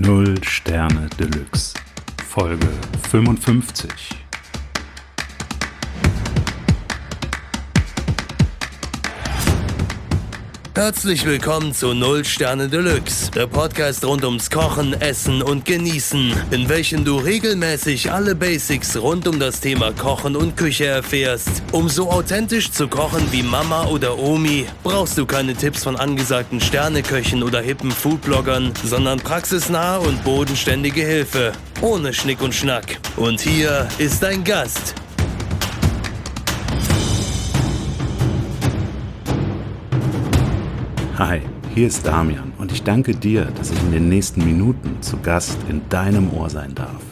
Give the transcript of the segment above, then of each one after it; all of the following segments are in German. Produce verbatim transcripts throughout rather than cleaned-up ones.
null Sterne Deluxe, Folge fünfundfünfzig. Herzlich willkommen zu null Sterne Deluxe, der Podcast rund ums Kochen, Essen und Genießen, in welchem du regelmäßig alle Basics rund um das Thema Kochen und Küche erfährst. Um so authentisch zu kochen wie Mama oder Omi, brauchst du keine Tipps von angesagten Sterneköchen oder hippen Foodbloggern, sondern praxisnahe und bodenständige Hilfe, ohne Schnick und Schnack. Und hier ist dein Gast. Hi, hier ist Damian und ich danke dir, dass ich in den nächsten Minuten zu Gast in deinem Ohr sein darf.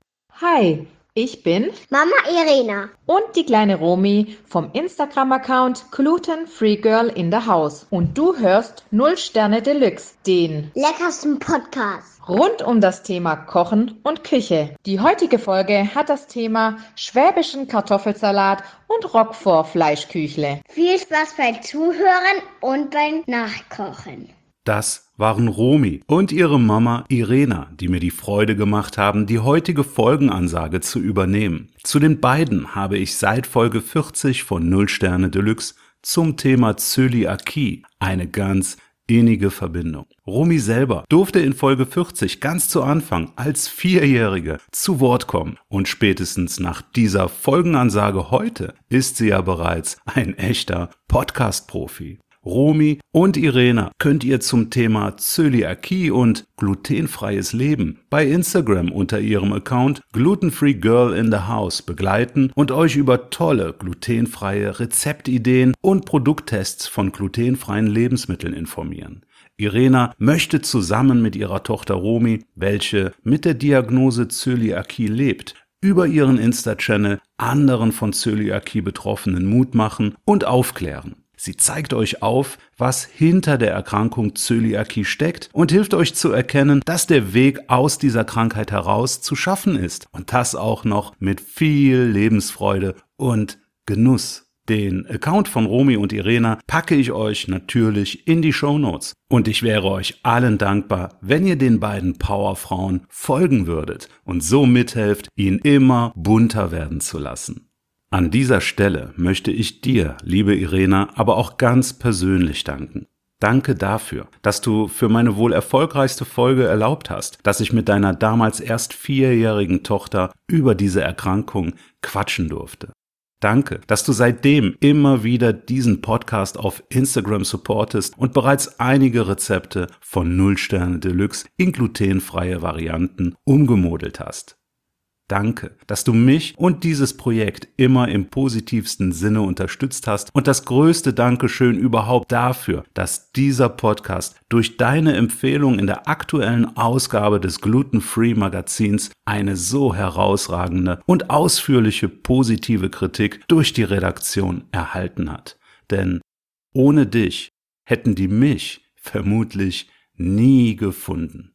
Hi, ich bin Mama Irena und die kleine Romy vom Instagram-Account Gluten Free Girl in the House. Und du hörst null Sterne Deluxe, den leckersten Podcast rund um das Thema Kochen und Küche. Die heutige Folge hat das Thema schwäbischen Kartoffelsalat und Roquefort-Fleischküchle. Viel Spaß beim Zuhören und beim Nachkochen. Das waren Romy und ihre Mama Irena, die mir die Freude gemacht haben, die heutige Folgenansage zu übernehmen. Zu den beiden habe ich seit Folge vierzig von null Sterne Deluxe zum Thema Zöliakie eine ganz innige Verbindung. Romy selber durfte in Folge vierzig ganz zu Anfang als Vierjährige zu Wort kommen und spätestens nach dieser Folgenansage heute ist sie ja bereits ein echter Podcast-Profi. Romy und Irena könnt ihr zum Thema Zöliakie und glutenfreies Leben bei Instagram unter ihrem Account Gluten Free Girl in the House begleiten und euch über tolle glutenfreie Rezeptideen und Produkttests von glutenfreien Lebensmitteln informieren. Irena möchte zusammen mit ihrer Tochter Romy, welche mit der Diagnose Zöliakie lebt, über ihren Insta-Channel anderen von Zöliakie Betroffenen Mut machen und aufklären. Sie zeigt euch auf, was hinter der Erkrankung Zöliakie steckt und hilft euch zu erkennen, dass der Weg aus dieser Krankheit heraus zu schaffen ist und das auch noch mit viel Lebensfreude und Genuss. Den Account von Romy und Irena packe ich euch natürlich in die Shownotes und ich wäre euch allen dankbar, wenn ihr den beiden Powerfrauen folgen würdet und so mithelft, ihn immer bunter werden zu lassen. An dieser Stelle möchte ich dir, liebe Irena, aber auch ganz persönlich danken. Danke dafür, dass du für meine wohl erfolgreichste Folge erlaubt hast, dass ich mit deiner damals erst vierjährigen Tochter über diese Erkrankung quatschen durfte. Danke, dass du seitdem immer wieder diesen Podcast auf Instagram supportest und bereits einige Rezepte von null Sterne Deluxe in glutenfreie Varianten umgemodelt hast. Danke, dass du mich und dieses Projekt immer im positivsten Sinne unterstützt hast und das größte Dankeschön überhaupt dafür, dass dieser Podcast durch deine Empfehlung in der aktuellen Ausgabe des Gluten Free Magazins eine so herausragende und ausführliche positive Kritik durch die Redaktion erhalten hat. Denn ohne dich hätten die mich vermutlich nie gefunden.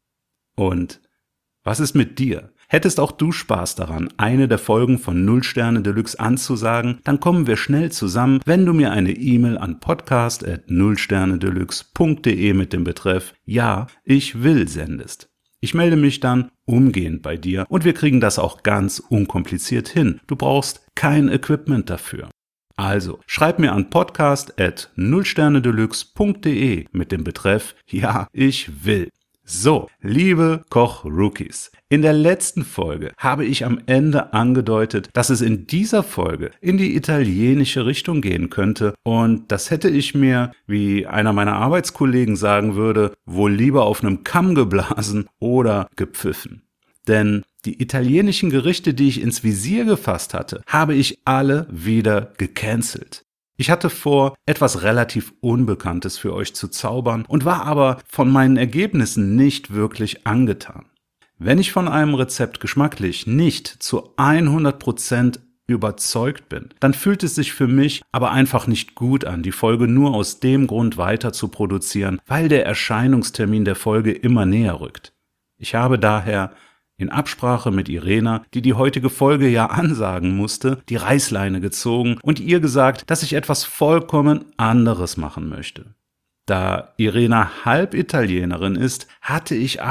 Und was ist mit dir? Hättest auch du Spaß daran, eine der Folgen von null Sterne Deluxe anzusagen, dann kommen wir schnell zusammen, wenn du mir eine E-Mail an podcast at null sterne deluxe punkt de mit dem Betreff Ja, ich will sendest. Ich melde mich dann umgehend bei dir und wir kriegen das auch ganz unkompliziert hin. Du brauchst kein Equipment dafür. Also, schreib mir an podcast at null sterne deluxe punkt de mit dem Betreff Ja, ich will. So, liebe Koch-Rookies, in der letzten Folge habe ich am Ende angedeutet, dass es in dieser Folge in die italienische Richtung gehen könnte und das hätte ich mir, wie einer meiner Arbeitskollegen sagen würde, wohl lieber auf einem Kamm geblasen oder gepfiffen. Denn die italienischen Gerichte, die ich ins Visier gefasst hatte, habe ich alle wieder gecancelt. Ich hatte vor, etwas relativ Unbekanntes für euch zu zaubern und war aber von meinen Ergebnissen nicht wirklich angetan. Wenn ich von einem Rezept geschmacklich nicht zu hundert Prozent überzeugt bin, dann fühlt es sich für mich aber einfach nicht gut an, die Folge nur aus dem Grund weiter zu produzieren, weil der Erscheinungstermin der Folge immer näher rückt. Ich habe daher in Absprache mit Irena, die die heutige Folge ja ansagen musste, die Reißleine gezogen und ihr gesagt, dass ich etwas vollkommen anderes machen möchte. Da Irena Halbitalienerin ist, hatte ich aber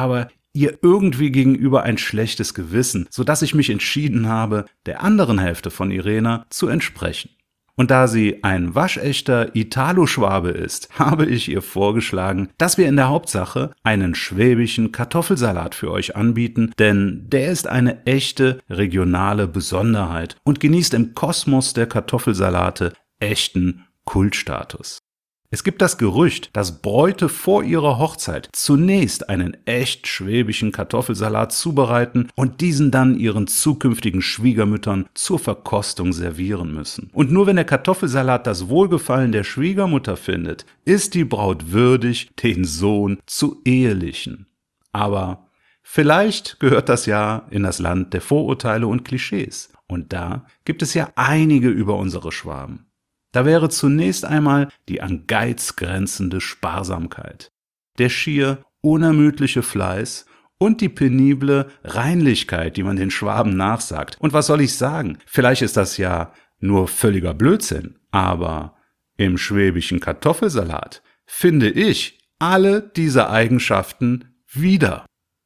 ihr irgendwie gegenüber ein schlechtes Gewissen, sodass ich mich entschieden habe, der anderen Hälfte von Irena zu entsprechen. Und da sie ein waschechter Italo-Schwabe ist, habe ich ihr vorgeschlagen, dass wir in der Hauptsache einen schwäbischen Kartoffelsalat für euch anbieten, denn der ist eine echte regionale Besonderheit und genießt im Kosmos der Kartoffelsalate echten Kultstatus. Es gibt das Gerücht, dass Bräute vor ihrer Hochzeit zunächst einen echt schwäbischen Kartoffelsalat zubereiten und diesen dann ihren zukünftigen Schwiegermüttern zur Verkostung servieren müssen. Und nur wenn der Kartoffelsalat das Wohlgefallen der Schwiegermutter findet, ist die Braut würdig, den Sohn zu ehelichen. Aber vielleicht gehört das ja in das Land der Vorurteile und Klischees. Und da gibt es ja einige über unsere Schwaben. Da wäre zunächst einmal die an Geiz grenzende Sparsamkeit, der schier unermüdliche Fleiß und die penible Reinlichkeit, die man den Schwaben nachsagt. Und was soll ich sagen? Vielleicht ist das ja nur völliger Blödsinn, aber im schwäbischen Kartoffelsalat finde ich alle diese Eigenschaften wieder.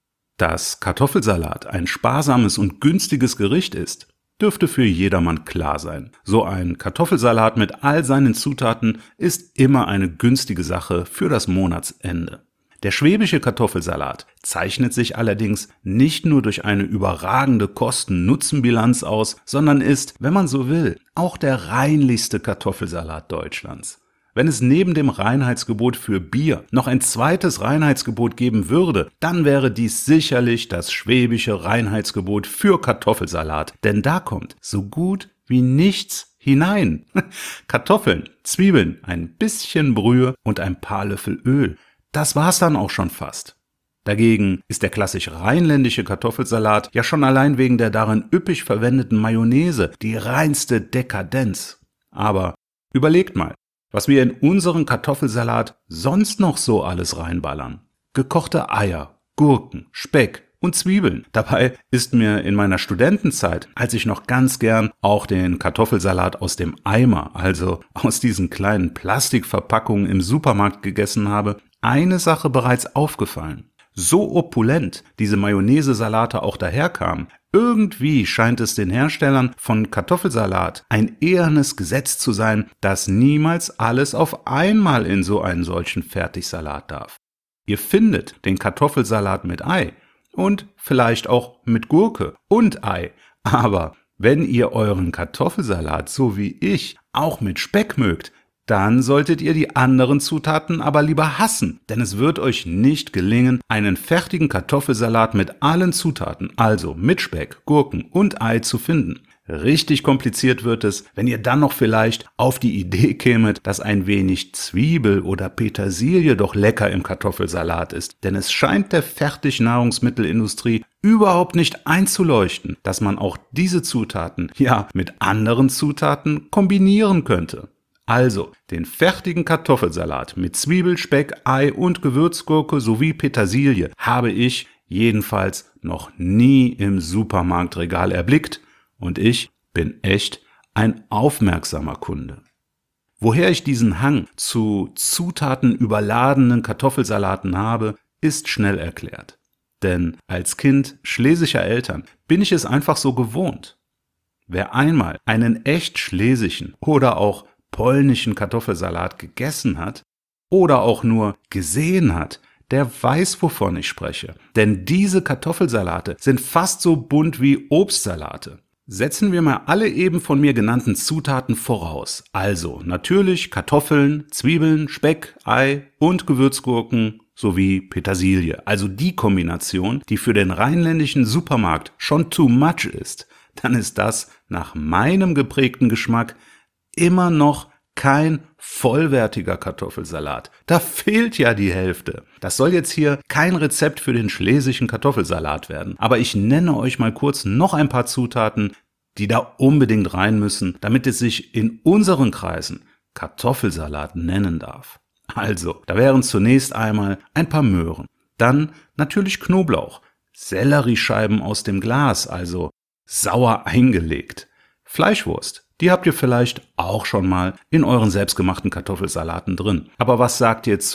Dass Kartoffelsalat ein sparsames und günstiges Gericht ist, dürfte für jedermann klar sein. So ein Kartoffelsalat mit all seinen Zutaten ist immer eine günstige Sache für das Monatsende. Der schwäbische Kartoffelsalat zeichnet sich allerdings nicht nur durch eine überragende Kosten-Nutzen-Bilanz aus, sondern ist, wenn man so will, auch der reinlichste Kartoffelsalat Deutschlands. Wenn es neben dem Reinheitsgebot für Bier noch ein zweites Reinheitsgebot geben würde, dann wäre dies sicherlich das schwäbische Reinheitsgebot für Kartoffelsalat, denn da kommt so gut wie nichts hinein. Kartoffeln, Zwiebeln, ein bisschen Brühe und ein paar Löffel Öl. Das war's dann auch schon fast. Dagegen ist der klassisch rheinländische Kartoffelsalat ja schon allein wegen der darin üppig verwendeten Mayonnaise die reinste Dekadenz. Aber überlegt mal, was wir in unseren Kartoffelsalat sonst noch so alles reinballern. Gekochte Eier, Gurken, Speck und Zwiebeln. Dabei ist mir in meiner Studentenzeit, als ich noch ganz gern auch den Kartoffelsalat aus dem Eimer, also aus diesen kleinen Plastikverpackungen im Supermarkt gegessen habe, eine Sache bereits aufgefallen. So opulent diese Mayonnaise-Salate auch daherkamen, irgendwie scheint es den Herstellern von Kartoffelsalat ein ehernes Gesetz zu sein, dass niemals alles auf einmal in so einen solchen Fertigsalat darf. Ihr findet den Kartoffelsalat mit Ei und vielleicht auch mit Gurke und Ei, aber wenn ihr euren Kartoffelsalat so wie ich auch mit Speck mögt, dann solltet ihr die anderen Zutaten aber lieber hassen, denn es wird euch nicht gelingen, einen fertigen Kartoffelsalat mit allen Zutaten, also mit Speck, Gurken und Ei zu finden. Richtig kompliziert wird es, wenn ihr dann noch vielleicht auf die Idee kämet, dass ein wenig Zwiebel oder Petersilie doch lecker im Kartoffelsalat ist, denn es scheint der Fertignahrungsmittelindustrie überhaupt nicht einzuleuchten, dass man auch diese Zutaten, ja, mit anderen Zutaten kombinieren könnte. Also den fertigen Kartoffelsalat mit Zwiebel, Speck, Ei und Gewürzgurke sowie Petersilie habe ich jedenfalls noch nie im Supermarktregal erblickt und ich bin echt ein aufmerksamer Kunde. Woher ich diesen Hang zu zutatenüberladenen Kartoffelsalaten habe, ist schnell erklärt. Denn als Kind schlesischer Eltern bin ich es einfach so gewohnt. Wer einmal einen echt schlesischen oder auch polnischen Kartoffelsalat gegessen hat oder auch nur gesehen hat, der weiß, wovon ich spreche. Denn diese Kartoffelsalate sind fast so bunt wie Obstsalate. Setzen wir mal alle eben von mir genannten Zutaten voraus. Also natürlich Kartoffeln, Zwiebeln, Speck, Ei und Gewürzgurken sowie Petersilie. Also die Kombination, die für den rheinländischen Supermarkt schon too much ist. Dann ist das nach meinem geprägten Geschmack immer noch kein vollwertiger Kartoffelsalat. Da fehlt ja die Hälfte. Das soll jetzt hier kein Rezept für den schlesischen Kartoffelsalat werden. Aber ich nenne euch mal kurz noch ein paar Zutaten, die da unbedingt rein müssen, damit es sich in unseren Kreisen Kartoffelsalat nennen darf. Also, da wären zunächst einmal ein paar Möhren. Dann natürlich Knoblauch, Selleriescheiben aus dem Glas, also sauer eingelegt, Fleischwurst. Die habt ihr vielleicht auch schon mal in euren selbstgemachten Kartoffelsalaten drin. Aber was sagt ihr zu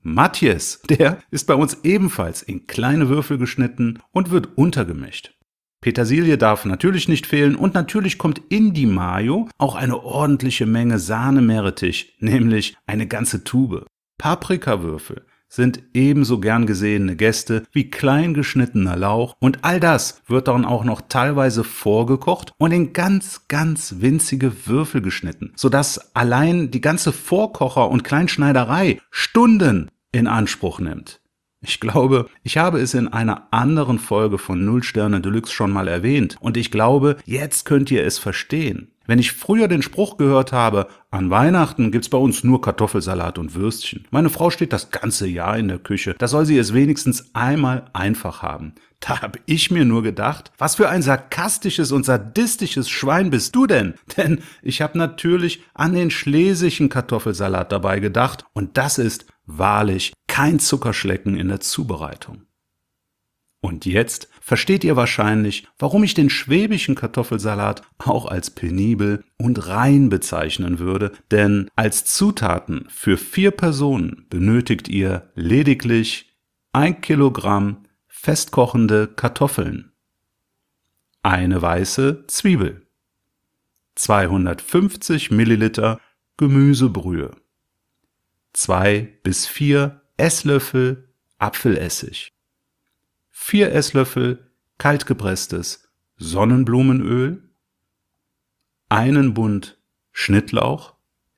Matjes, der ist bei uns ebenfalls in kleine Würfel geschnitten und wird untergemischt. Petersilie darf natürlich nicht fehlen und natürlich kommt in die Mayo auch eine ordentliche Menge Sahne-Meerrettich, nämlich eine ganze Tube. Paprikawürfel sind ebenso gern gesehene Gäste wie klein geschnittener Lauch und all das wird dann auch noch teilweise vorgekocht und in ganz, ganz winzige Würfel geschnitten, sodass allein die ganze Vorkocher- und Kleinschneiderei Stunden in Anspruch nimmt. Ich glaube, ich habe es in einer anderen Folge von null Sterne Deluxe schon mal erwähnt und ich glaube, jetzt könnt ihr es verstehen. Wenn ich früher den Spruch gehört habe, an Weihnachten gibt's bei uns nur Kartoffelsalat und Würstchen. Meine Frau steht das ganze Jahr in der Küche, da soll sie es wenigstens einmal einfach haben. Da habe ich mir nur gedacht, was für ein sarkastisches und sadistisches Schwein bist du denn? Denn ich habe natürlich an den schlesischen Kartoffelsalat dabei gedacht und das ist wahrlich kein Zuckerschlecken in der Zubereitung. Und jetzt versteht ihr wahrscheinlich, warum ich den schwäbischen Kartoffelsalat auch als penibel und rein bezeichnen würde, denn als Zutaten für vier Personen benötigt ihr lediglich ein Kilogramm festkochende Kartoffeln, eine weiße Zwiebel, zweihundertfünfzig Milliliter Gemüsebrühe, zwei bis vier Esslöffel Apfelessig, vier Esslöffel kaltgepresstes Sonnenblumenöl, einen Bund Schnittlauch,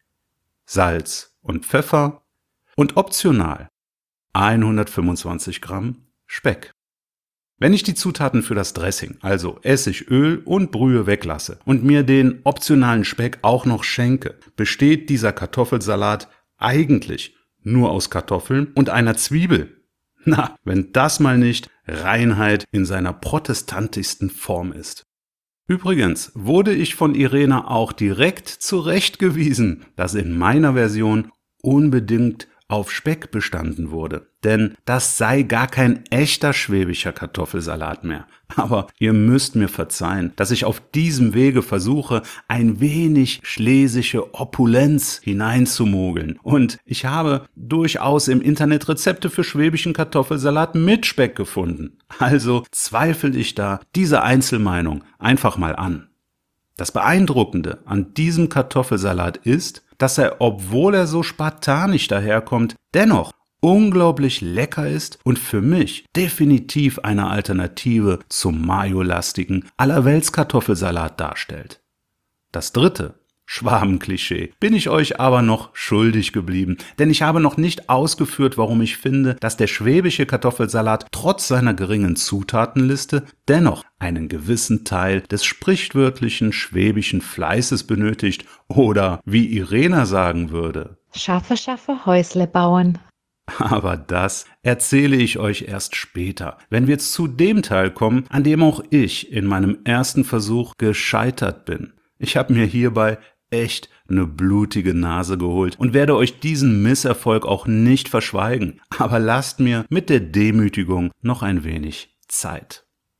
Salz und Pfeffer und optional hundertfünfundzwanzig Gramm Speck. Wenn ich die Zutaten für das Dressing, also Essig, Öl und Brühe weglasse und mir den optionalen Speck auch noch schenke, besteht dieser Kartoffelsalat eigentlich nur aus Kartoffeln und einer Zwiebel. Na, wenn das mal nicht Reinheit in seiner protestantischsten Form ist. Übrigens wurde ich von Irena auch direkt zurechtgewiesen, dass in meiner Version unbedingt auf Speck bestanden wurde. Denn das sei gar kein echter schwäbischer Kartoffelsalat mehr. Aber ihr müsst mir verzeihen, dass ich auf diesem Wege versuche, ein wenig schlesische Opulenz hineinzumogeln. Und ich habe durchaus im Internet Rezepte für schwäbischen Kartoffelsalat mit Speck gefunden. Also zweifle ich da diese Einzelmeinung einfach mal an. Das Beeindruckende an diesem Kartoffelsalat ist, dass er, obwohl er so spartanisch daherkommt, dennoch unglaublich lecker ist und für mich definitiv eine Alternative zum Mayo-lastigen Allerweltskartoffelsalat darstellt. Das dritte Schwabenklischee bin ich euch aber noch schuldig geblieben, denn ich habe noch nicht ausgeführt, warum ich finde, dass der schwäbische Kartoffelsalat trotz seiner geringen Zutatenliste dennoch einen gewissen Teil des sprichwörtlichen schwäbischen Fleißes benötigt oder, wie Irena sagen würde, Schaffe, schaffe, Häusle bauen. aber das erzähle ich euch erst später, wenn wir zu dem Teil kommen, an dem auch ich in meinem ersten Versuch gescheitert bin. Ich habe mir hierbei echt eine blutige Nase geholt und werde euch diesen Misserfolg auch nicht verschweigen, aber lasst mir mit der Demütigung noch ein wenig Zeit.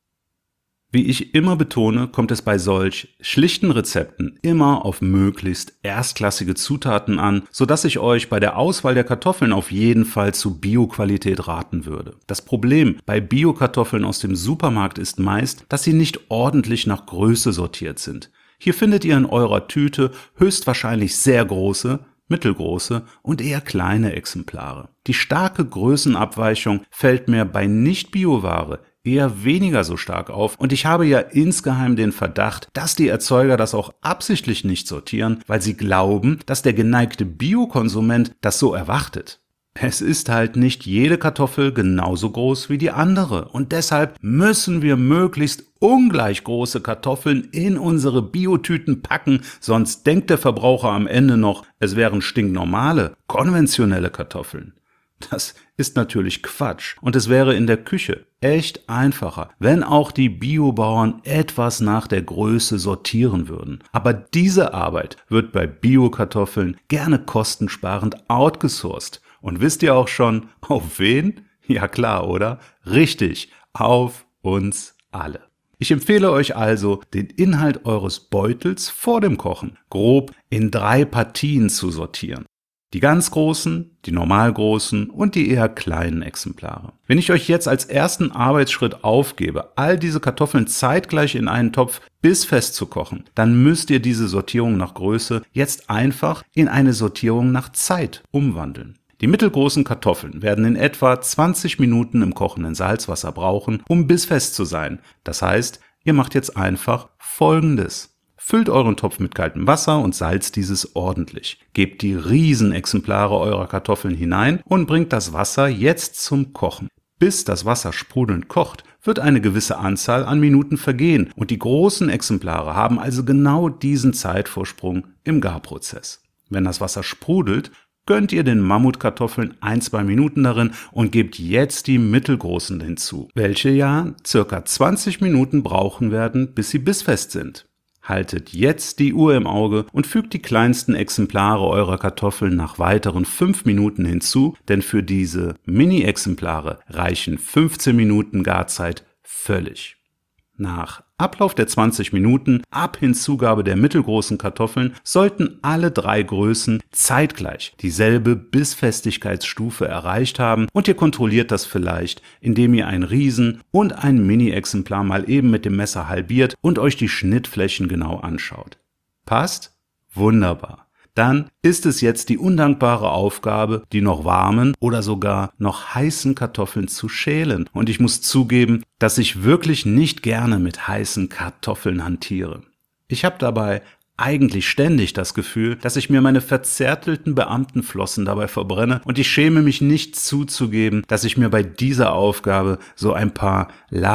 Wie ich immer betone, kommt es bei solch schlichten Rezepten immer auf möglichst erstklassige Zutaten an, sodass ich euch bei der Auswahl der Kartoffeln auf jeden Fall zu Bio-Qualität raten würde. Das Problem bei Bio-Kartoffeln aus dem Supermarkt ist meist, dass sie nicht ordentlich nach Größe sortiert sind. Hier findet ihr in eurer Tüte höchstwahrscheinlich sehr große, mittelgroße und eher kleine Exemplare. Die starke Größenabweichung fällt mir bei Nicht-Bio-Ware eher weniger so stark auf und ich habe ja insgeheim den Verdacht, dass die Erzeuger das auch absichtlich nicht sortieren, weil sie glauben, dass der geneigte Biokonsument das so erwartet. Es ist halt nicht jede Kartoffel genauso groß wie die andere und deshalb müssen wir möglichst ungleich große Kartoffeln in unsere Biotüten packen, sonst denkt der Verbraucher am Ende noch, es wären stinknormale, konventionelle Kartoffeln. Das ist natürlich Quatsch und es wäre in der Küche echt einfacher, wenn auch die Biobauern etwas nach der Größe sortieren würden. Aber diese Arbeit wird bei Biokartoffeln gerne kostensparend outgesourced. Und wisst ihr auch schon, auf wen? Ja klar, oder? Richtig, auf uns alle. Ich empfehle euch also, den Inhalt eures Beutels vor dem Kochen grob in drei Partien zu sortieren. Die ganz großen, die normal großen und die eher kleinen Exemplare. Wenn ich euch jetzt als ersten Arbeitsschritt aufgebe, all diese Kartoffeln zeitgleich in einen Topf bissfest zu kochen, dann müsst ihr diese Sortierung nach Größe jetzt einfach in eine Sortierung nach Zeit umwandeln. Die mittelgroßen Kartoffeln werden in etwa zwanzig Minuten im kochenden Salzwasser brauchen, um bissfest zu sein. Das heißt, ihr macht jetzt einfach Folgendes. Füllt euren Topf mit kaltem Wasser und salzt dieses ordentlich. Gebt die Riesenexemplare eurer Kartoffeln hinein und bringt das Wasser jetzt zum Kochen. Bis das Wasser sprudelnd kocht, wird eine gewisse Anzahl an Minuten vergehen und die großen Exemplare haben also genau diesen Zeitvorsprung im Garprozess. Wenn das Wasser sprudelt, gönnt ihr den Mammutkartoffeln ein, zwei Minuten darin und gebt jetzt die mittelgroßen hinzu, welche ja circa zwanzig Minuten brauchen werden, bis sie bissfest sind. Haltet jetzt die Uhr im Auge und fügt die kleinsten Exemplare eurer Kartoffeln nach weiteren fünf Minuten hinzu, denn für diese Mini-Exemplare reichen fünfzehn Minuten Garzeit völlig. Nach Ablauf der zwanzig Minuten ab Hinzugabe der mittelgroßen Kartoffeln sollten alle drei Größen zeitgleich dieselbe Bissfestigkeitsstufe erreicht haben und ihr kontrolliert das vielleicht, indem ihr ein Riesen- und ein Mini-Exemplar mal eben mit dem Messer halbiert und euch die Schnittflächen genau anschaut. Passt? Wunderbar. Dann ist es jetzt die undankbare Aufgabe, die noch warmen oder sogar noch heißen Kartoffeln zu schälen. Und ich muss zugeben, dass ich wirklich nicht gerne mit heißen Kartoffeln hantiere. Ich habe dabei eigentlich ständig das Gefühl, dass ich mir meine verzärtelten Beamtenflossen dabei verbrenne und ich schäme mich nicht zuzugeben, dass ich mir bei dieser Aufgabe so ein paar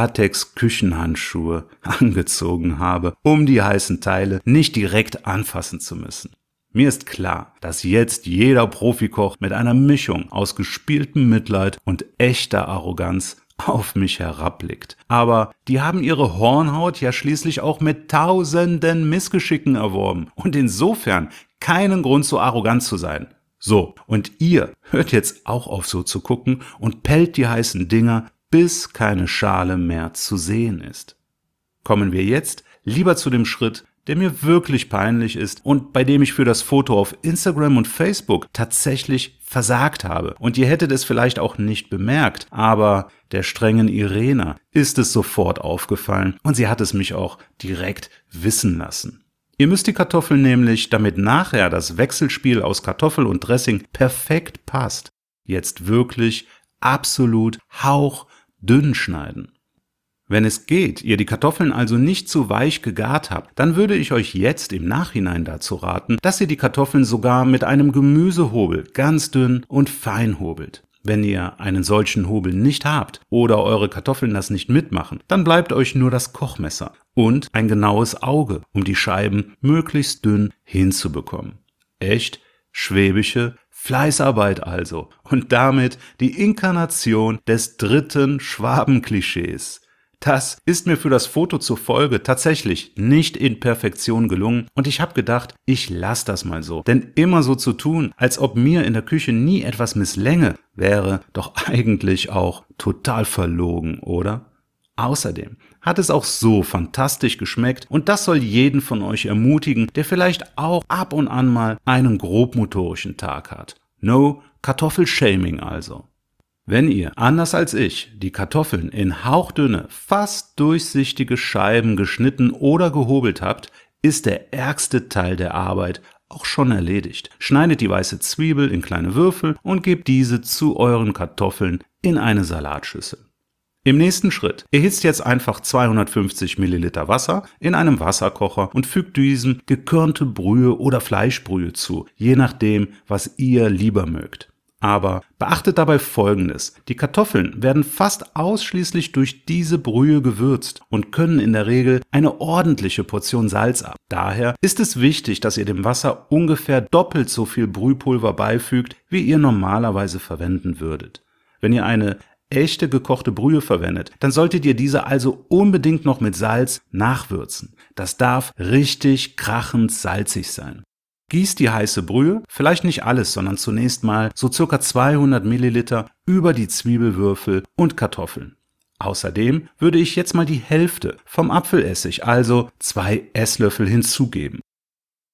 Latex-Küchenhandschuhe angezogen habe, um die heißen Teile nicht direkt anfassen zu müssen. Mir ist klar, dass jetzt jeder Profikoch mit einer Mischung aus gespieltem Mitleid und echter Arroganz auf mich herabblickt. Aber die haben ihre Hornhaut ja schließlich auch mit tausenden Missgeschicken erworben und insofern keinen Grund so arrogant zu sein. So, und ihr hört jetzt auch auf so zu gucken und pellt die heißen Dinger, bis keine Schale mehr zu sehen ist. Kommen wir jetzt lieber zu dem Schritt, der mir wirklich peinlich ist und bei dem ich für das Foto auf Instagram und Facebook tatsächlich versagt habe. Und ihr hättet es vielleicht auch nicht bemerkt, aber der strengen Irena ist es sofort aufgefallen und sie hat es mich auch direkt wissen lassen. Ihr müsst die Kartoffeln nämlich, damit nachher das Wechselspiel aus Kartoffel und Dressing perfekt passt, jetzt wirklich absolut hauchdünn schneiden. Wenn es geht, ihr die Kartoffeln also nicht zu weich gegart habt, dann würde ich euch jetzt im Nachhinein dazu raten, dass ihr die Kartoffeln sogar mit einem Gemüsehobel ganz dünn und fein hobelt. Wenn ihr einen solchen Hobel nicht habt oder eure Kartoffeln das nicht mitmachen, dann bleibt euch nur das Kochmesser und ein genaues Auge, um die Scheiben möglichst dünn hinzubekommen. Echt schwäbische Fleißarbeit also und damit die Inkarnation des dritten Schwabenklischees. Das ist mir für das Foto zur Folge tatsächlich nicht in Perfektion gelungen und ich habe gedacht, ich lasse das mal so. Denn immer so zu tun, als ob mir in der Küche nie etwas misslänge, wäre doch eigentlich auch total verlogen, oder? Außerdem hat es auch so fantastisch geschmeckt und das soll jeden von euch ermutigen, der vielleicht auch ab und an mal einen grobmotorischen Tag hat. No Kartoffelshaming also. Wenn ihr, anders als ich, die Kartoffeln in hauchdünne, fast durchsichtige Scheiben geschnitten oder gehobelt habt, ist der ärgste Teil der Arbeit auch schon erledigt. Schneidet die weiße Zwiebel in kleine Würfel und gebt diese zu euren Kartoffeln in eine Salatschüssel. Im nächsten Schritt erhitzt jetzt einfach zweihundertfünfzig Milliliter Wasser in einem Wasserkocher und fügt diesem gekörnte Brühe oder Fleischbrühe zu, je nachdem, was ihr lieber mögt. Aber beachtet dabei Folgendes: Die Kartoffeln werden fast ausschließlich durch diese Brühe gewürzt und können in der Regel eine ordentliche Portion Salz ab. Daher ist es wichtig, dass ihr dem Wasser ungefähr doppelt so viel Brühpulver beifügt, wie ihr normalerweise verwenden würdet. Wenn ihr eine echte gekochte Brühe verwendet, dann solltet ihr diese also unbedingt noch mit Salz nachwürzen. Das darf richtig krachend salzig sein. Gießt die heiße Brühe, vielleicht nicht alles, sondern zunächst mal so circa zweihundert Milliliter über die Zwiebelwürfel und Kartoffeln. Außerdem würde ich jetzt mal die Hälfte vom Apfelessig, also zwei Esslöffel, hinzugeben.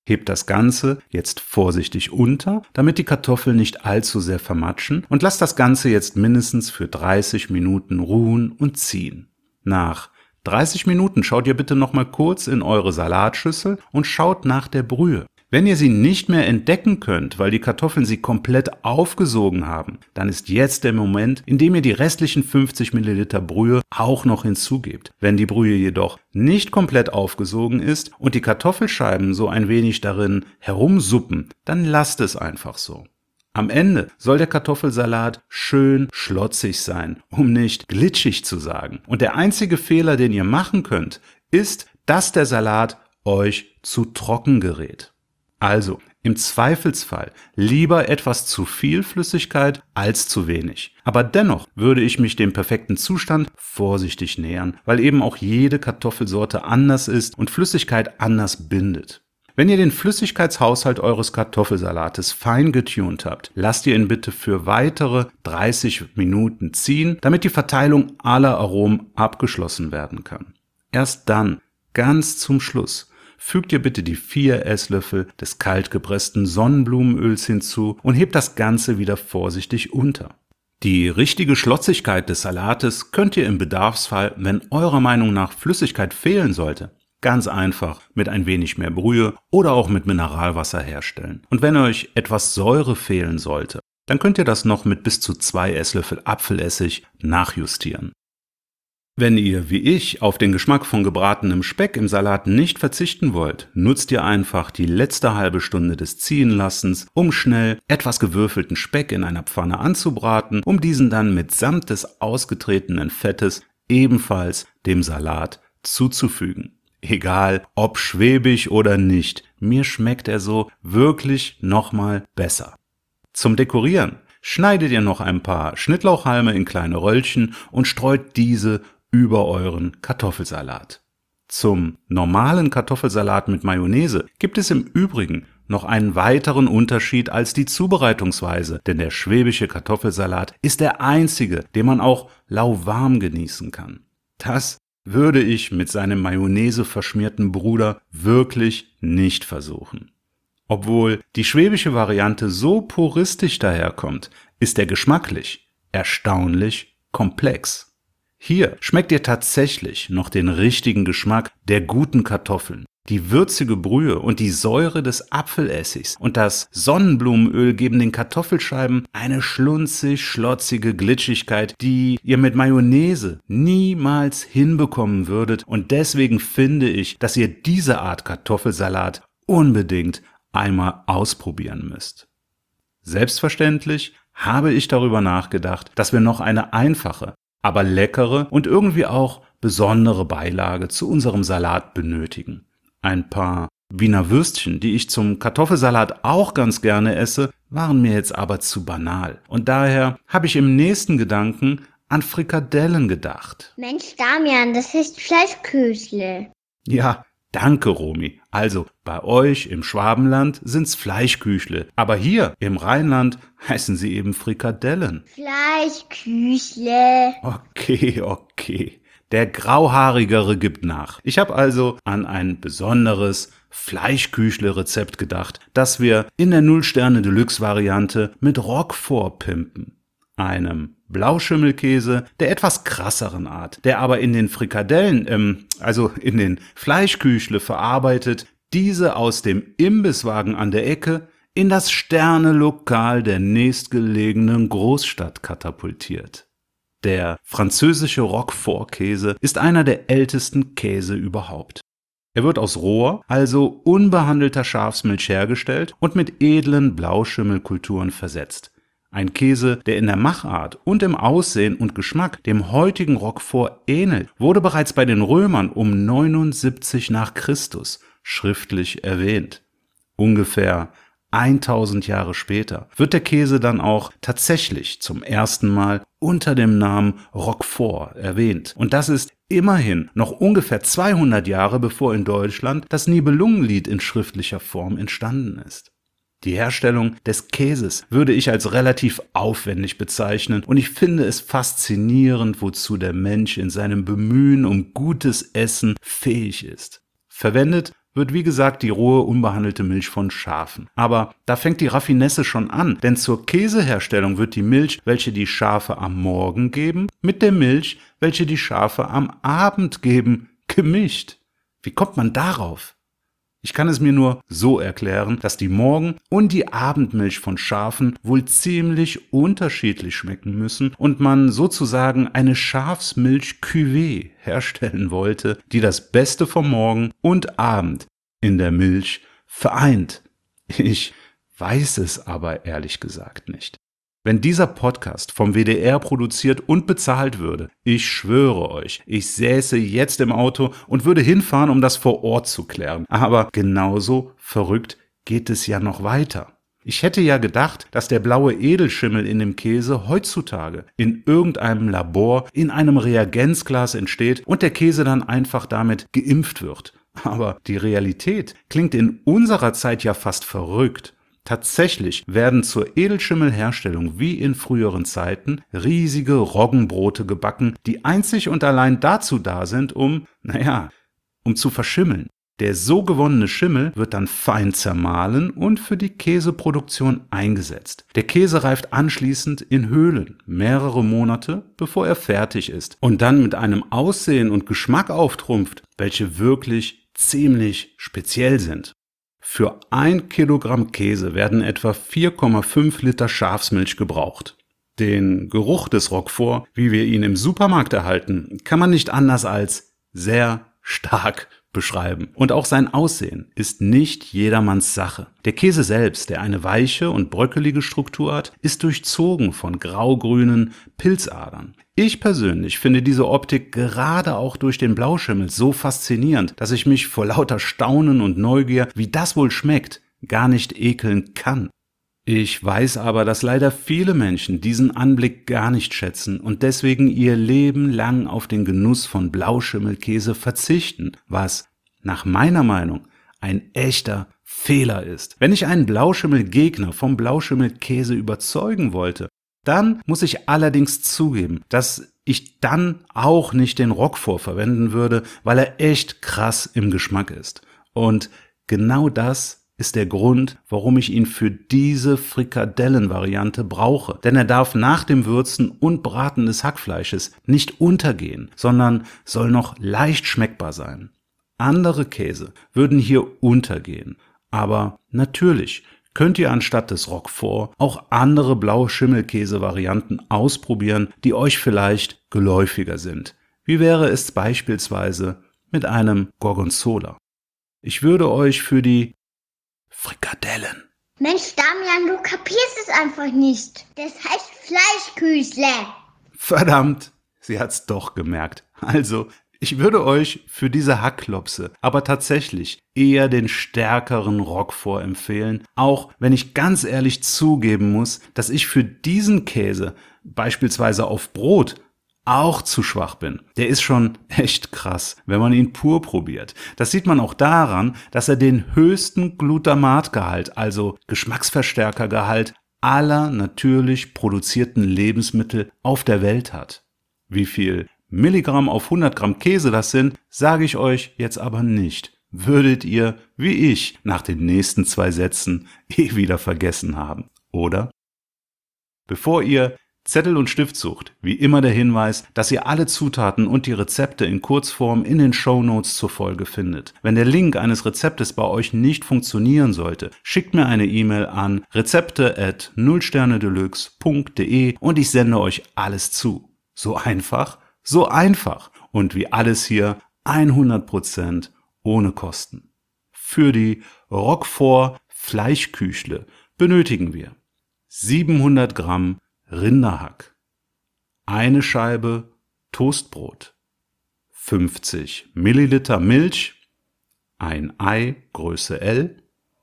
Hebt das Ganze jetzt vorsichtig unter, damit die Kartoffeln nicht allzu sehr vermatschen, und lasst das Ganze jetzt mindestens für dreißig Minuten ruhen und ziehen. Nach dreißig Minuten schaut ihr bitte nochmal kurz in eure Salatschüssel und schaut nach der Brühe. Wenn ihr sie nicht mehr entdecken könnt, weil die Kartoffeln sie komplett aufgesogen haben, dann ist jetzt der Moment, in dem ihr die restlichen fünfzig Milliliter Brühe auch noch hinzugebt. Wenn die Brühe jedoch nicht komplett aufgesogen ist und die Kartoffelscheiben so ein wenig darin herumsuppen, dann lasst es einfach so. Am Ende soll der Kartoffelsalat schön schlotzig sein, um nicht glitschig zu sagen. Und der einzige Fehler, den ihr machen könnt, ist, dass der Salat euch zu trocken gerät. Also, im Zweifelsfall lieber etwas zu viel Flüssigkeit als zu wenig. Aber dennoch würde ich mich dem perfekten Zustand vorsichtig nähern, weil eben auch jede Kartoffelsorte anders ist und Flüssigkeit anders bindet. Wenn ihr den Flüssigkeitshaushalt eures Kartoffelsalates fein getunt habt, lasst ihr ihn bitte für weitere dreißig Minuten ziehen, damit die Verteilung aller Aromen abgeschlossen werden kann. Erst dann, ganz zum Schluss, fügt ihr bitte die vier Esslöffel des kaltgepressten Sonnenblumenöls hinzu und hebt das Ganze wieder vorsichtig unter. Die richtige Schlotzigkeit des Salates könnt ihr im Bedarfsfall, wenn eurer Meinung nach Flüssigkeit fehlen sollte, ganz einfach mit ein wenig mehr Brühe oder auch mit Mineralwasser herstellen. Und wenn euch etwas Säure fehlen sollte, dann könnt ihr das noch mit bis zu zwei Esslöffel Apfelessig nachjustieren. Wenn ihr, wie ich, auf den Geschmack von gebratenem Speck im Salat nicht verzichten wollt, nutzt ihr einfach die letzte halbe Stunde des Ziehenlassens, um schnell etwas gewürfelten Speck in einer Pfanne anzubraten, um diesen dann mitsamt des ausgetretenen Fettes ebenfalls dem Salat zuzufügen. Egal, ob schwäbig oder nicht, mir schmeckt er so wirklich nochmal besser. Zum Dekorieren schneidet ihr noch ein paar Schnittlauchhalme in kleine Röllchen und streut diese über euren Kartoffelsalat. Zum normalen Kartoffelsalat mit Mayonnaise gibt es im Übrigen noch einen weiteren Unterschied als die Zubereitungsweise, denn der schwäbische Kartoffelsalat ist der einzige, den man auch lauwarm genießen kann. Das würde ich mit seinem Mayonnaise verschmierten Bruder wirklich nicht versuchen. Obwohl die schwäbische Variante so puristisch daherkommt, ist er geschmacklich erstaunlich komplex. Hier schmeckt ihr tatsächlich noch den richtigen Geschmack der guten Kartoffeln. Die würzige Brühe und die Säure des Apfelessigs und das Sonnenblumenöl geben den Kartoffelscheiben eine schlunzig-schlotzige Glitschigkeit, die ihr mit Mayonnaise niemals hinbekommen würdet, und deswegen finde ich, dass ihr diese Art Kartoffelsalat unbedingt einmal ausprobieren müsst. Selbstverständlich habe ich darüber nachgedacht, dass wir noch eine einfache, aber leckere und irgendwie auch besondere Beilage zu unserem Salat benötigen. Ein paar Wiener Würstchen, die ich zum Kartoffelsalat auch ganz gerne esse, waren mir jetzt aber zu banal. Und daher habe ich im nächsten Gedanken an Frikadellen gedacht. Mensch, Damian, das ist Fleischküchle. Ja, danke, Romy. Also, bei euch im Schwabenland sind's Fleischküchle, aber hier im Rheinland heißen sie eben Frikadellen. Fleischküchle. Okay, okay. Der Grauhaarigere gibt nach. Ich habe also an ein besonderes Fleischküchle-Rezept gedacht, das wir in der Null-Sterne-Deluxe-Variante mit Roquefort pimpen. Einem Blauschimmelkäse der etwas krasseren Art, der aber in den Frikadellen, ähm, also in den Fleischküchle verarbeitet, diese aus dem Imbisswagen an der Ecke in das Sterne-Lokal der nächstgelegenen Großstadt katapultiert. Der französische Roquefort-Käse ist einer der ältesten Käse überhaupt. Er wird aus roher, also unbehandelter Schafsmilch hergestellt und mit edlen Blauschimmelkulturen versetzt. Ein Käse, der in der Machart und im Aussehen und Geschmack dem heutigen Roquefort ähnelt, wurde bereits bei den Römern um neunundsiebzig nach Christus schriftlich erwähnt. Ungefähr tausend Jahre später wird der Käse dann auch tatsächlich zum ersten Mal unter dem Namen Roquefort erwähnt. Und das ist immerhin noch ungefähr zweihundert Jahre, bevor in Deutschland das Nibelungenlied in schriftlicher Form entstanden ist. Die Herstellung des Käses würde ich als relativ aufwendig bezeichnen, und ich finde es faszinierend, wozu der Mensch in seinem Bemühen um gutes Essen fähig ist. Verwendet wird wie gesagt die rohe, unbehandelte Milch von Schafen. Aber da fängt die Raffinesse schon an, denn zur Käseherstellung wird die Milch, welche die Schafe am Morgen geben, mit der Milch, welche die Schafe am Abend geben, gemischt. Wie kommt man darauf? Ich kann es mir nur so erklären, dass die Morgen- und die Abendmilch von Schafen wohl ziemlich unterschiedlich schmecken müssen und man sozusagen eine Schafsmilch-Cuvée herstellen wollte, die das Beste vom Morgen und Abend in der Milch vereint. Ich weiß es aber ehrlich gesagt nicht. Wenn dieser Podcast vom W D R produziert und bezahlt würde, ich schwöre euch, ich säße jetzt im Auto und würde hinfahren, um das vor Ort zu klären. Aber genauso verrückt geht es ja noch weiter. Ich hätte ja gedacht, dass der blaue Edelschimmel in dem Käse heutzutage in irgendeinem Labor in einem Reagenzglas entsteht und der Käse dann einfach damit geimpft wird. Aber die Realität klingt in unserer Zeit ja fast verrückt. Tatsächlich werden zur Edelschimmelherstellung wie in früheren Zeiten riesige Roggenbrote gebacken, die einzig und allein dazu da sind, um, naja, um zu verschimmeln. Der so gewonnene Schimmel wird dann fein zermahlen und für die Käseproduktion eingesetzt. Der Käse reift anschließend in Höhlen mehrere Monate, bevor er fertig ist und dann mit einem Aussehen und Geschmack auftrumpft, welche wirklich ziemlich speziell sind. Für ein Kilogramm Käse werden etwa vier Komma fünf Liter Schafsmilch gebraucht. Den Geruch des Roquefort, wie wir ihn im Supermarkt erhalten, kann man nicht anders als sehr stark beschreiben. Und auch sein Aussehen ist nicht jedermanns Sache. Der Käse selbst, der eine weiche und bröckelige Struktur hat, ist durchzogen von graugrünen Pilzadern. Ich persönlich finde diese Optik gerade auch durch den Blauschimmel so faszinierend, dass ich mich vor lauter Staunen und Neugier, wie das wohl schmeckt, gar nicht ekeln kann. Ich weiß aber, dass leider viele Menschen diesen Anblick gar nicht schätzen und deswegen ihr Leben lang auf den Genuss von Blauschimmelkäse verzichten, was nach meiner Meinung ein echter Fehler ist. Wenn ich einen Blauschimmelgegner vom Blauschimmelkäse überzeugen wollte, dann muss ich allerdings zugeben, dass ich dann auch nicht den Roquefort verwenden würde, weil er echt krass im Geschmack ist. Und genau das ist der Grund, warum ich ihn für diese Frikadellenvariante brauche. Denn er darf nach dem Würzen und Braten des Hackfleisches nicht untergehen, sondern soll noch leicht schmeckbar sein. Andere Käse würden hier untergehen. Aber natürlich könnt ihr anstatt des Roquefort auch andere Blauschimmelkäse-Varianten ausprobieren, die euch vielleicht geläufiger sind. Wie wäre es beispielsweise mit einem Gorgonzola? Ich würde euch für die Frikadellen. Mensch, Damian, du kapierst es einfach nicht. Das heißt Fleischküchle. Verdammt, sie hat's doch gemerkt. Also, ich würde euch für diese Hackklopse aber tatsächlich eher den stärkeren Roquefort empfehlen, auch wenn ich ganz ehrlich zugeben muss, dass ich für diesen Käse beispielsweise auf Brot auch zu schwach bin. Der ist schon echt krass, wenn man ihn pur probiert. Das sieht man auch daran, dass er den höchsten Glutamatgehalt, also Geschmacksverstärkergehalt aller natürlich produzierten Lebensmittel auf der Welt hat. Wie viel Milligramm auf hundert Gramm Käse das sind, sage ich euch jetzt aber nicht. Würdet ihr, wie ich, nach den nächsten zwei Sätzen eh wieder vergessen haben, oder? Bevor ihr Zettel und Stift sucht, wie immer der Hinweis, dass ihr alle Zutaten und die Rezepte in Kurzform in den Shownotes zur Folge findet. Wenn der Link eines Rezeptes bei euch nicht funktionieren sollte, schickt mir eine E-Mail an rezepte at nullsternedeluxe punkt de und ich sende euch alles zu. So einfach, so einfach und wie alles hier hundert Prozent ohne Kosten. Für die Roquefort Fleischküchle benötigen wir siebenhundert Gramm Rinderhack, eine Scheibe Toastbrot, fünfzig Milliliter Milch, ein Ei Größe L,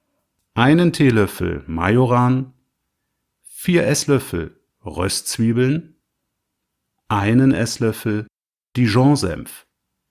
einen Teelöffel Majoran, vier Esslöffel Röstzwiebeln, einen Esslöffel Dijon-Senf,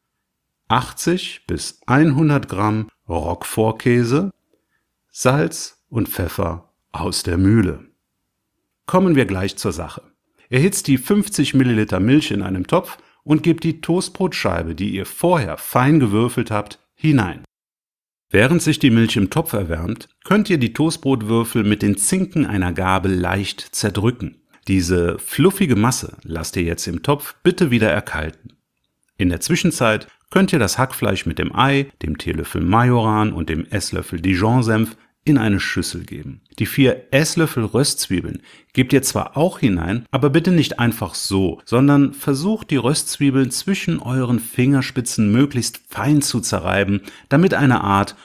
achtzig bis hundert Gramm Roquefort-Käse, Salz und Pfeffer aus der Mühle. Kommen wir gleich zur Sache. Erhitzt die fünfzig Milliliter Milch in einem Topf und gebt die Toastbrotscheibe, die ihr vorher fein gewürfelt habt, hinein. Während sich die Milch im Topf erwärmt, könnt ihr die Toastbrotwürfel mit den Zinken einer Gabel leicht zerdrücken. Diese fluffige Masse lasst ihr jetzt im Topf bitte wieder erkalten. In der Zwischenzeit könnt ihr das Hackfleisch mit dem Ei, dem Teelöffel Majoran und dem Esslöffel Dijon-Senf in eine Schüssel geben. Die vier Esslöffel Röstzwiebeln gebt ihr zwar auch hinein, aber bitte nicht einfach so, sondern versucht die Röstzwiebeln zwischen euren Fingerspitzen möglichst fein zu zerreiben, damit eine Art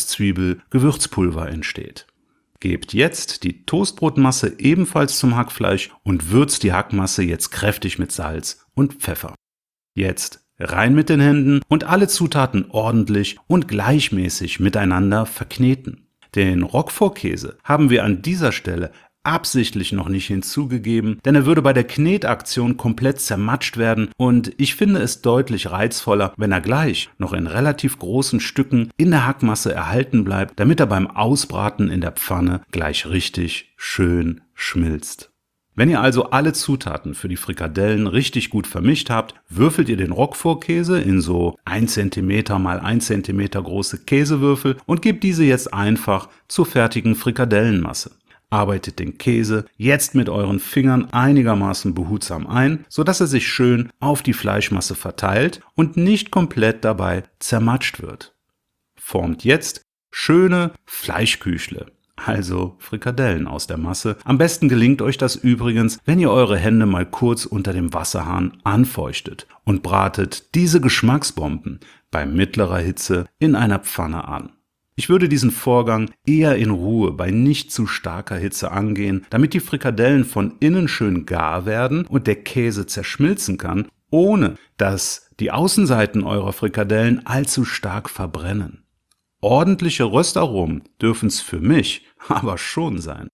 Röstzwiebel-Gewürzpulver entsteht. Gebt jetzt die Toastbrotmasse ebenfalls zum Hackfleisch und würzt die Hackmasse jetzt kräftig mit Salz und Pfeffer. Jetzt rein mit den Händen und alle Zutaten ordentlich und gleichmäßig miteinander verkneten. Den Roquefort-Käse haben wir an dieser Stelle absichtlich noch nicht hinzugegeben, denn er würde bei der Knetaktion komplett zermatscht werden und ich finde es deutlich reizvoller, wenn er gleich noch in relativ großen Stücken in der Hackmasse erhalten bleibt, damit er beim Ausbraten in der Pfanne gleich richtig schön schmilzt. Wenn ihr also alle Zutaten für die Frikadellen richtig gut vermischt habt, würfelt ihr den Roquefort-Käse in so ein Zentimeter mal ein Zentimeter große Käsewürfel und gebt diese jetzt einfach zur fertigen Frikadellenmasse. Arbeitet den Käse jetzt mit euren Fingern einigermaßen behutsam ein, sodass er sich schön auf die Fleischmasse verteilt und nicht komplett dabei zermatscht wird. Formt jetzt schöne Fleischküchle. Also Frikadellen aus der Masse. Am besten gelingt euch das übrigens, wenn ihr eure Hände mal kurz unter dem Wasserhahn anfeuchtet und bratet diese Geschmacksbomben bei mittlerer Hitze in einer Pfanne an. Ich würde diesen Vorgang eher in Ruhe bei nicht zu starker Hitze angehen, damit die Frikadellen von innen schön gar werden und der Käse zerschmilzen kann, ohne dass die Außenseiten eurer Frikadellen allzu stark verbrennen. Ordentliche Röstaromen dürfen es für mich aber schon sein.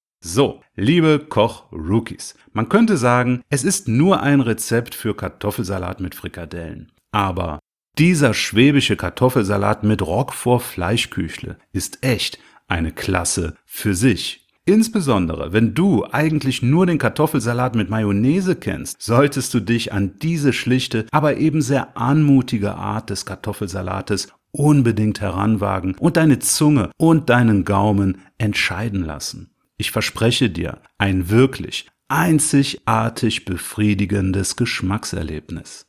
So, liebe Koch-Rookies, man könnte sagen, es ist nur ein Rezept für Kartoffelsalat mit Frikadellen. Aber dieser schwäbische Kartoffelsalat mit Roquefort-Fleischküchle ist echt eine Klasse für sich. Insbesondere, wenn du eigentlich nur den Kartoffelsalat mit Mayonnaise kennst, solltest du dich an diese schlichte, aber eben sehr anmutige Art des Kartoffelsalates unbedingt heranwagen und deine Zunge und deinen Gaumen entscheiden lassen. Ich verspreche dir ein wirklich einzigartig befriedigendes Geschmackserlebnis.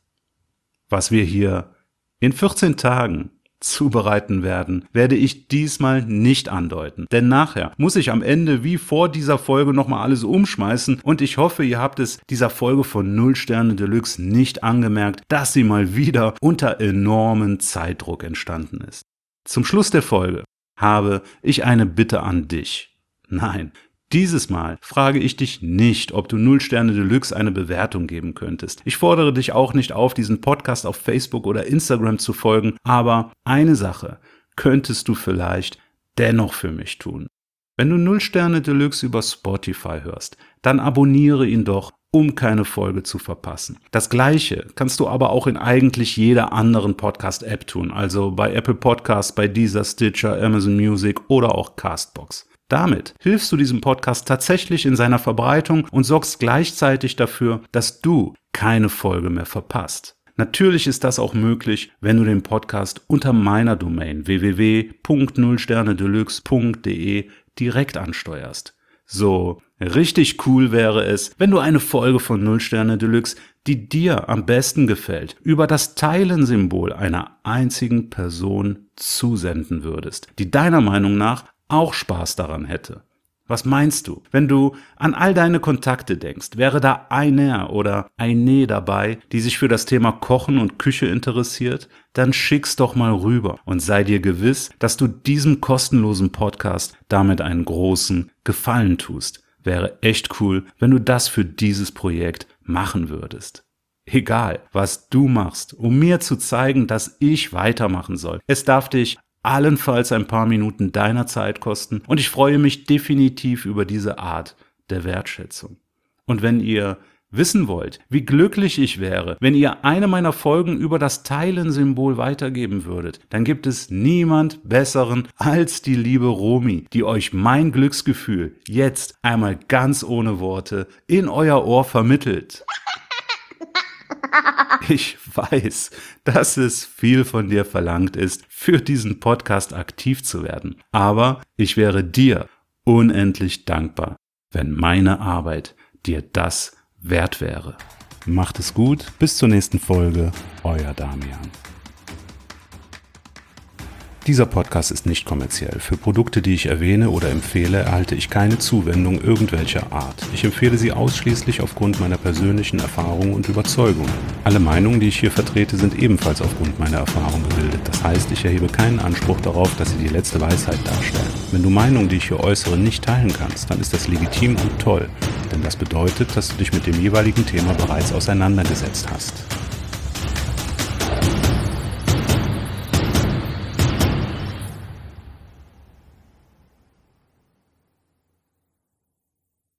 Was wir hier in vierzehn Tagen zubereiten werden, werde ich diesmal nicht andeuten. Denn nachher muss ich am Ende wie vor dieser Folge nochmal alles umschmeißen und ich hoffe, ihr habt es dieser Folge von null Sterne Deluxe nicht angemerkt, dass sie mal wieder unter enormen Zeitdruck entstanden ist. Zum Schluss der Folge habe ich eine Bitte an dich. Nein, dieses Mal frage ich dich nicht, ob du null Sterne Deluxe eine Bewertung geben könntest. Ich fordere dich auch nicht auf, diesen Podcast auf Facebook oder Instagram zu folgen, aber eine Sache könntest du vielleicht dennoch für mich tun. Wenn du null Sterne Deluxe über Spotify hörst, dann abonniere ihn doch, um keine Folge zu verpassen. Das Gleiche kannst du aber auch in eigentlich jeder anderen Podcast-App tun, also bei Apple Podcasts, bei Deezer, Stitcher, Amazon Music oder auch Castbox. Damit hilfst du diesem Podcast tatsächlich in seiner Verbreitung und sorgst gleichzeitig dafür, dass du keine Folge mehr verpasst. Natürlich ist das auch möglich, wenn du den Podcast unter meiner Domain w w w punkt null sterne deluxe punkt d e direkt ansteuerst. So richtig cool wäre es, wenn du eine Folge von null Sterne Deluxe, die dir am besten gefällt, über das Teilen-Symbol einer einzigen Person zusenden würdest, die deiner Meinung nach auch Spaß daran hätte. Was meinst du? Wenn du an all deine Kontakte denkst, wäre da einer oder eine dabei, die sich für das Thema Kochen und Küche interessiert? Dann schick's doch mal rüber und sei dir gewiss, dass du diesem kostenlosen Podcast damit einen großen Gefallen tust. Wäre echt cool, wenn du das für dieses Projekt machen würdest. Egal, was du machst, um mir zu zeigen, dass ich weitermachen soll. Es darf dich allenfalls ein paar Minuten deiner Zeit kosten und ich freue mich definitiv über diese Art der Wertschätzung. Und wenn ihr wissen wollt, wie glücklich ich wäre, wenn ihr eine meiner Folgen über das Teilen-Symbol weitergeben würdet, dann gibt es niemand Besseren als die liebe Romy, die euch mein Glücksgefühl jetzt einmal ganz ohne Worte in euer Ohr vermittelt. Ich weiß, dass es viel von dir verlangt ist, für diesen Podcast aktiv zu werden. Aber ich wäre dir unendlich dankbar, wenn meine Arbeit dir das wert wäre. Macht es gut, bis zur nächsten Folge, euer Damian. Dieser Podcast ist nicht kommerziell. Für Produkte, die ich erwähne oder empfehle, erhalte ich keine Zuwendung irgendwelcher Art. Ich empfehle sie ausschließlich aufgrund meiner persönlichen Erfahrungen und Überzeugungen. Alle Meinungen, die ich hier vertrete, sind ebenfalls aufgrund meiner Erfahrung gebildet. Das heißt, ich erhebe keinen Anspruch darauf, dass sie die letzte Weisheit darstellen. Wenn du Meinungen, die ich hier äußere, nicht teilen kannst, dann ist das legitim und toll. Denn das bedeutet, dass du dich mit dem jeweiligen Thema bereits auseinandergesetzt hast.